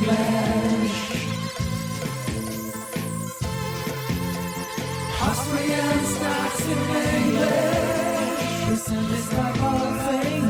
English. Austrian stocks in English. Listen, this the whole thing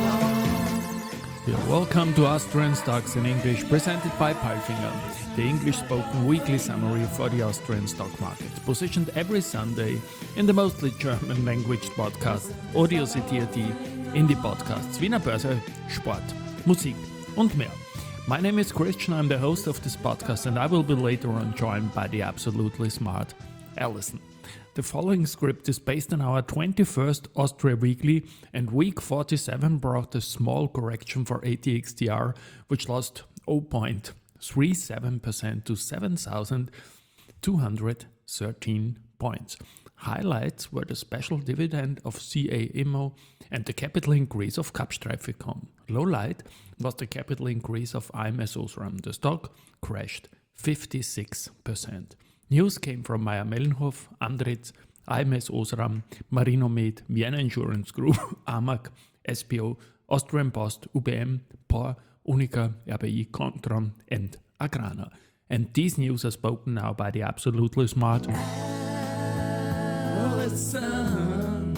on. Welcome to Austrian Stocks in English, presented by Palfinger, the English-spoken weekly summary for the Austrian stock market, positioned every Sunday in the mostly German-language podcast Audio City.at, in die Podcasts Wiener Börse, Sport, Musik und mehr. My name is Christian, I'm the host of this podcast, and I will be later on joined by the absolutely smart Alison. The following script is based on our 21st Austria Weekly, and week 47 brought a small correction for ATXTR, which lost 0.37% to 7,213 points. Highlights were the special dividend of CA Immo and the capital increase of Kapstreifikon. Lowlight was the capital increase of AMS Osram. The stock crashed 56%. News came from Mayr-Melnhof, Andritz, AMS Osram, Marinomed, Vienna Insurance Group, AMAG, SPO, Austrian Post, UBM, POR, Unica, RBI, Contron, and Agrana. And these news are spoken now by the absolutely smart Alison.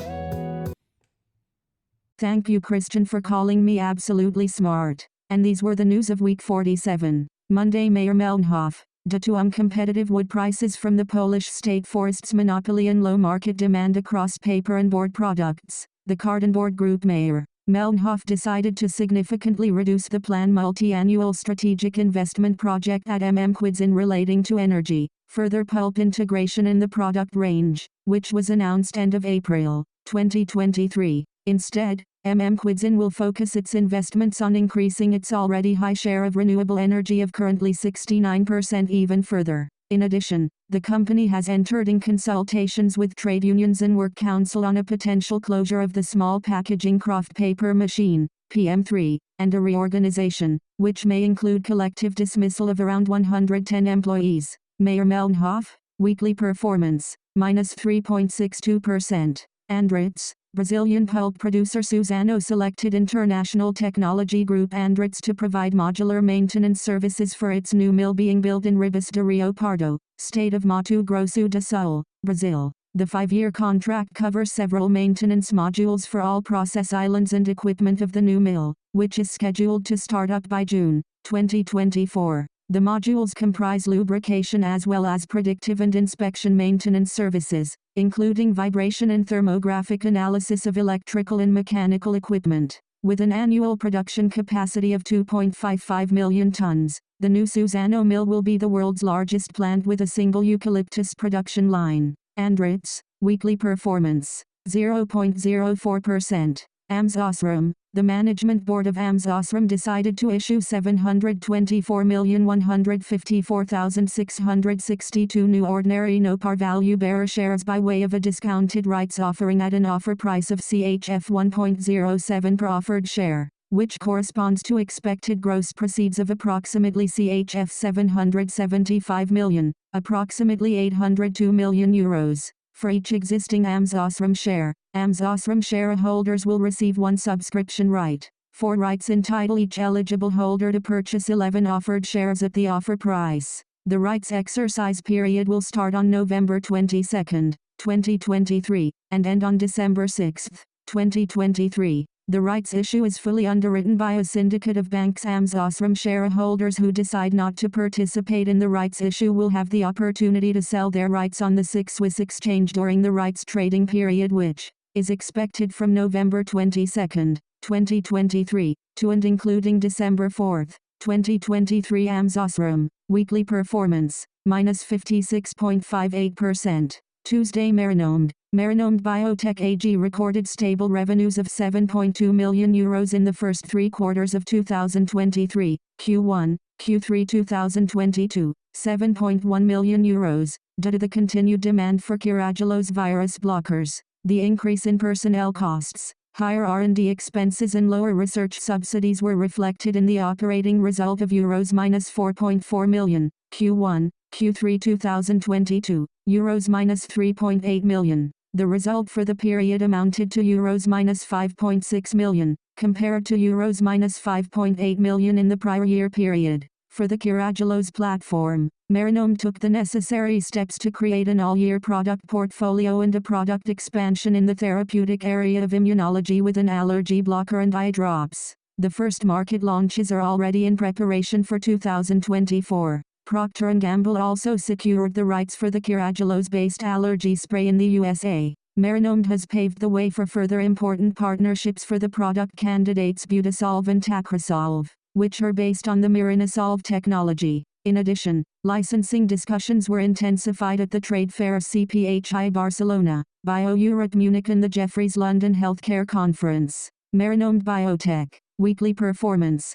Thank you, Christian, for calling me absolutely smart. And these were the news of week 47. Monday, Mayr-Melnhof. Due to uncompetitive wood prices from the Polish state forests monopoly and low market demand across paper and board products, the Cartonboard Group Mayr-Melnhof decided to significantly reduce the planned multi-annual strategic investment project at Kwidzyn relating to energy, further pulp integration in the product range, which was announced end of April 2023. Instead, Kwidzyn will focus its investments on increasing its already high share of renewable energy of currently 69% even further. In addition, the company has entered in consultations with trade unions and work council on a potential closure of the small packaging kraft paper machine, PM3, and a reorganization, which may include collective dismissal of around 110 employees. Mayr-Melnhof, weekly performance, minus 3.62%. Andritz, Brazilian pulp producer Suzano selected International Technology Group Andritz to provide modular maintenance services for its new mill being built in Ribas de Rio Pardo, state of Mato Grosso do Sul, Brazil. The 5-year contract covers several maintenance modules for all process islands and equipment of the new mill, which is scheduled to start up by June 2024. The modules comprise lubrication as well as predictive and inspection maintenance services, including vibration and thermographic analysis of electrical and mechanical equipment. With an annual production capacity of 2.55 million tons, the new Suzano mill will be the world's largest plant with a single eucalyptus production line. Andritz, weekly performance, 0.04%. AMS Osram. The management board of AMS Osram decided to issue 724,154,662 new ordinary no par value bearer shares by way of a discounted rights offering at an offer price of CHF 1.07 per offered share, which corresponds to expected gross proceeds of approximately CHF 775 million, approximately 802 million euros. For each existing AMS Osram share, AMS Osram shareholders will receive one subscription right. 4 rights entitle each eligible holder to purchase 11 offered shares at the offer price. The rights exercise period will start on November 22, 2023, and end on December 6, 2023. The rights issue is fully underwritten by a syndicate of banks. AMS Osram shareholders who decide not to participate in the rights issue will have the opportunity to sell their rights on the SIX Swiss exchange during the rights trading period, which is expected from November 22, 2023, to and including December 4, 2023. AMS Osram, weekly performance, minus 56.58%. Tuesday, Marinomed Biotech AG recorded stable revenues of 7.2 million euros in the first 3 quarters of 2023, Q1, Q3 2022, 7.1 million euros, due to the continued demand for Carragelose virus blockers, the increase in personnel costs, higher R&D expenses and lower research subsidies were reflected in the operating result of euros minus 4.4 million, Q1, Q3 2022, euros minus 3.8 million. The result for the period amounted to euros minus 5.6 million, compared to euros minus 5.8 million in the prior year period. For the Kiragelos platform, Marinome took the necessary steps to create an all-year product portfolio and a product expansion in the therapeutic area of immunology with an allergy blocker and eye drops. The first market launches are already in preparation for 2024. Procter & Gamble also secured the rights for the Kiragelos-based allergy spray in the USA. Marinome has paved the way for further important partnerships for the product candidates Budesolv and Tacrosolv, which are based on the Mirinasolv technology. In addition, licensing discussions were intensified at the trade fair CPHI Barcelona, BioEurope Munich and the Jefferies London Healthcare Conference. Marinome Biotech, weekly performance,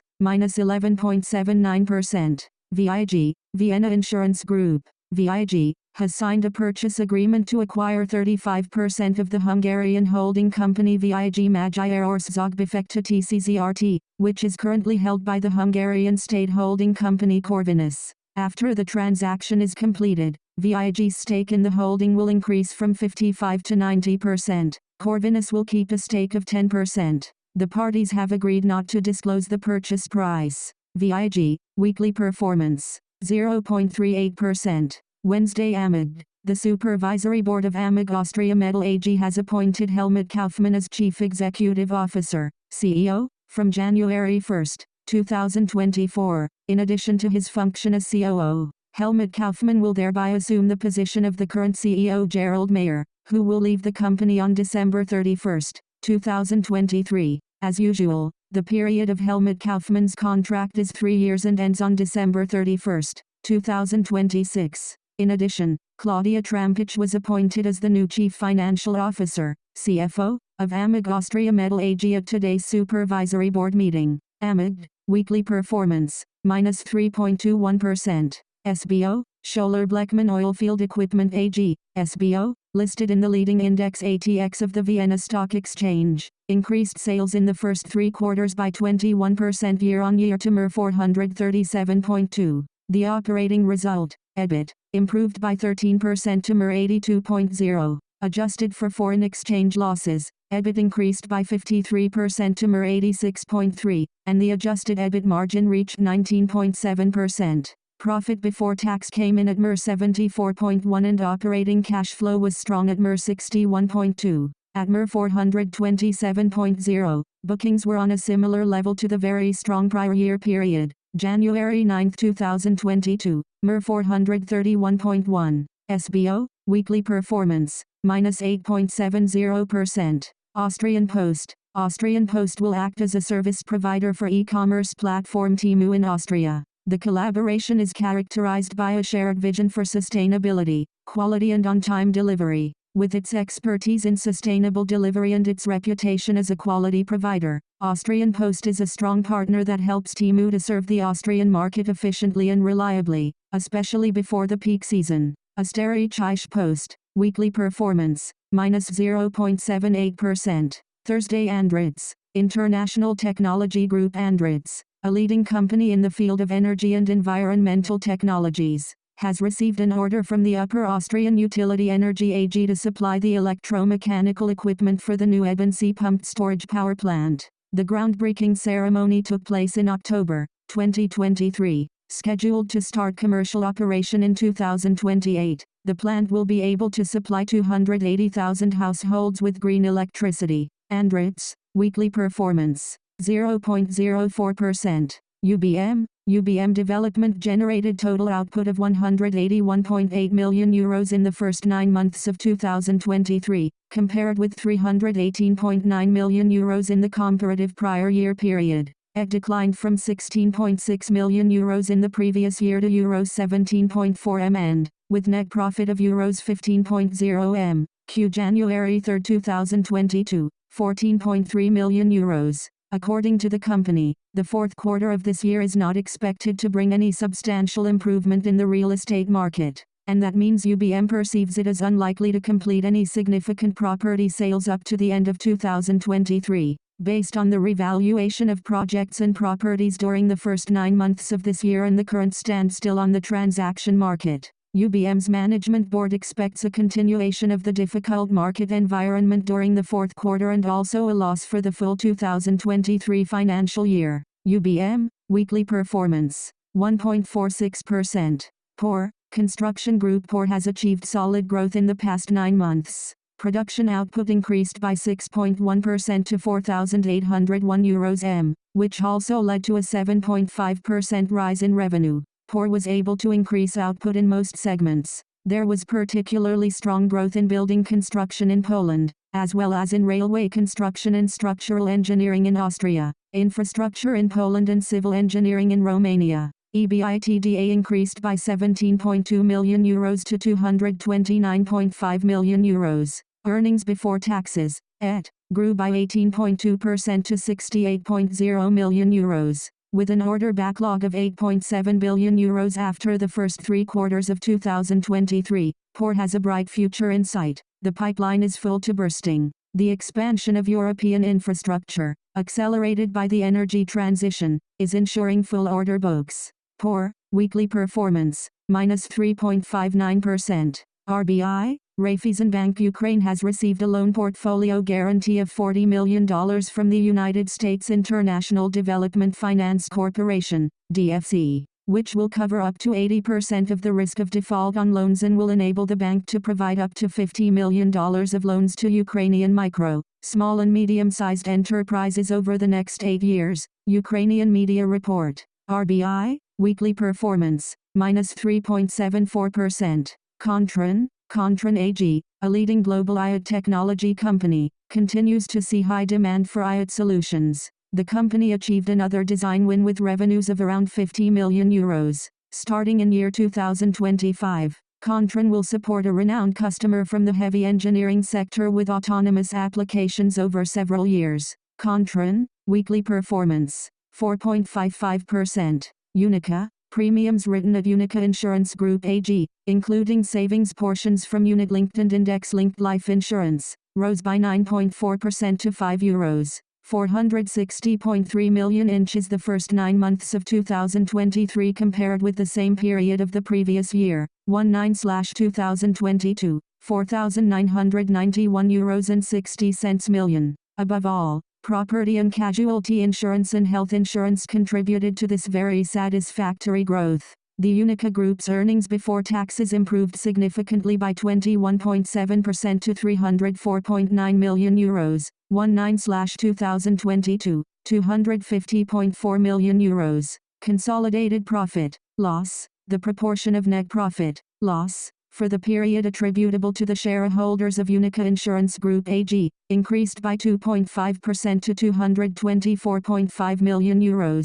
-11.79%. VIG, Vienna Insurance Group, VIG, has signed a purchase agreement to acquire 35% of the Hungarian holding company VIG Magyarországbefektetési TCZRT, which is currently held by the Hungarian state holding company Corvinus. After the transaction is completed, VIG's stake in the holding will increase from 55 to 90%. Corvinus will keep a stake of 10%. The parties have agreed not to disclose the purchase price. VIG, weekly performance, 0.38%. Wednesday AMAG. The Supervisory Board of AMAG Austria Metall AG has appointed Helmut Kaufmann as Chief Executive Officer, CEO, from January 1, 2024. In addition to his function as COO, Helmut Kaufmann will thereby assume the position of the current CEO Gerald Mayer, who will leave the company on December 31, 2023. As usual, the period of Helmut Kaufmann's contract is 3 years and ends on December 31, 2026. In addition, Claudia Trampich was appointed as the new Chief Financial Officer, CFO, of AMAG Austria Metall AG at today's Supervisory Board meeting. AMAG, weekly performance, -3.21%. SBO, Schoeller Bleckmann Oilfield Equipment AG, SBO, listed in the leading index ATX of the Vienna Stock Exchange, increased sales in the first 3 quarters by 21% year-on-year to Mer 437.2. The operating result, EBIT, improved by 13% to Mer 82.0. Adjusted for foreign exchange losses, EBIT increased by 53% to Mer 86.3, and the adjusted EBIT margin reached 19.7%. Profit before tax came in at Mer 74.1 and operating cash flow was strong at Mer 61.2. At Mer 427.0, bookings were on a similar level to the very strong prior year period. January 9, 2022, Mer 431.1. SBO, weekly performance, -8.70%. Austrian Post. Austrian Post will act as a service provider for e-commerce platform Temu in Austria. The collaboration is characterized by a shared vision for sustainability, quality and on-time delivery. With its expertise in sustainable delivery and its reputation as a quality provider, Austrian Post is a strong partner that helps Temu to serve the Austrian market efficiently and reliably, especially before the peak season. Österreichische Post, weekly performance, -0.78%. Thursday Andritz, International Technology Group Andritz, a leading company in the field of energy and environmental technologies, has received an order from the Upper Austrian Utility Energy AG to supply the electromechanical equipment for the new Ebensee pumped storage power plant. The groundbreaking ceremony took place in October 2023, scheduled to start commercial operation in 2028. The plant will be able to supply 280,000 households with green electricity. Andritz, weekly performance, 0.04%. UBM Development generated total output of €181.8 million in the first 9 months of 2023, compared with €318.9 million in the comparative prior year period. It declined from €16.6 million in the previous year to €17.4 million, with net profit of €15.0 million. January 3, 2022, €14.3 million. According to the company, the fourth quarter of this year is not expected to bring any substantial improvement in the real estate market, and that means UBM perceives it as unlikely to complete any significant property sales up to the end of 2023. Based on the revaluation of projects and properties during the first 9 months of this year and the current standstill on the transaction market, UBM's management board expects a continuation of the difficult market environment during the fourth quarter and also a loss for the full 2023 financial year. UBM, weekly performance, 1.46%. POR, Construction Group POR has achieved solid growth in the past 9 months. Production output increased by 6.1% to €4,801 m, which also led to a 7.5% rise in revenue. POR was able to increase output in most segments. There was particularly strong growth in building construction in Poland, as well as in railway construction and structural engineering in Austria, infrastructure in Poland and civil engineering in Romania. EBITDA increased by €17.2 million to €229.5 million. Earnings before taxes, ET, grew by 18.2% to €68.0 million. With an order backlog of €8.7 billion after the first 3 quarters of 2023, POR has a bright future in sight. The pipeline is full to bursting. The expansion of European infrastructure, accelerated by the energy transition, is ensuring full order books. POR, weekly performance, minus 3.59%. RBI, Raiffeisenbank Ukraine has received a loan portfolio guarantee of $40 million from the United States International Development Finance Corporation, DFC, which will cover up to 80% of the risk of default on loans and will enable the bank to provide up to $50 million of loans to Ukrainian micro, small and medium-sized enterprises over the next 8 years, Ukrainian media report. RBI, weekly performance, minus 3.74%. Kontron AG, a leading global IoT technology company, continues to see high demand for IoT solutions. The company achieved another design win with revenues of around €50 million. Starting in year 2025, Kontron will support a renowned customer from the heavy engineering sector with autonomous applications over several years. Kontron, weekly performance, 4.55%. Unica, premiums written at Unica Insurance Group AG, including savings portions from unit-linked and index-linked life insurance, rose by 9.4% to €5. 460.3 million inches the first 9 months of 2023 compared with the same period of the previous year, 19/2022, €4,991.60 million. Above all, property and casualty insurance and health insurance contributed to this very satisfactory growth. The Unica Group's earnings before taxes improved significantly by 21.7% to €304.9 million, 19/2022, €250.4 million. Consolidated profit, loss, the proportion of net profit, loss, for the period attributable to the shareholders of Unica Insurance Group AG, increased by 2.5% to €224.5 million,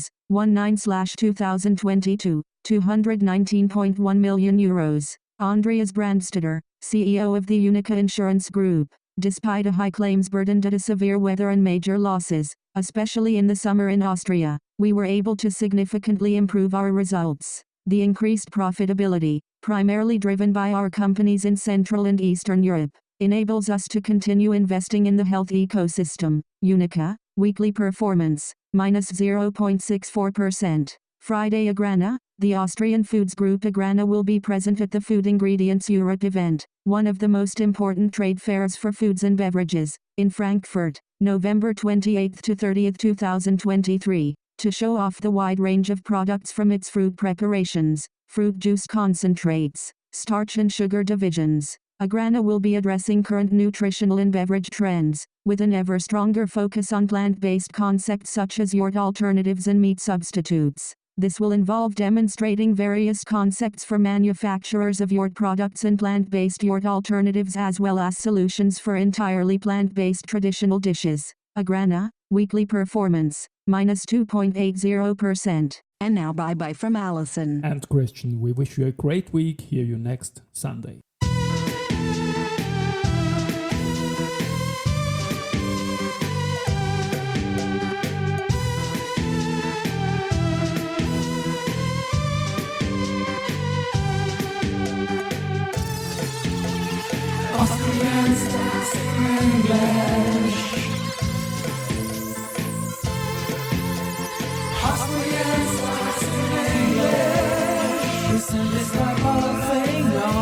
19/2022, €219.1 million. Andreas Brandstetter, CEO of the Unica Insurance Group. Despite a high claims burden due to severe weather and major losses, especially in the summer in Austria, we were able to significantly improve our results. The increased profitability, primarily driven by our companies in Central and Eastern Europe, enables us to continue investing in the health ecosystem. Unica, weekly performance, minus 0.64%. Friday Agrana, the Austrian foods group Agrana will be present at the Food Ingredients Europe event, one of the most important trade fairs for foods and beverages, in Frankfurt, November 28 to 30, 2023, to show off the wide range of products from its fruit preparations, fruit juice concentrates, starch and sugar divisions. Agrana will be addressing current nutritional and beverage trends, with an ever stronger focus on plant-based concepts such as yogurt alternatives and meat substitutes. This will involve demonstrating various concepts for manufacturers of yogurt products and plant-based yogurt alternatives as well as solutions for entirely plant-based traditional dishes. Agrana, weekly performance, minus 2.80%. And now bye-bye from Allison. And Christian, we wish you a great week. Hear you next Sunday. Austrian stars in English. Austrian stars in English. Presented by Palfinger.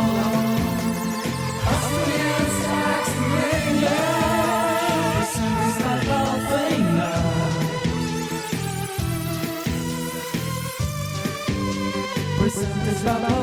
Austrian stars in English. Presented by Palfinger. Bye bye.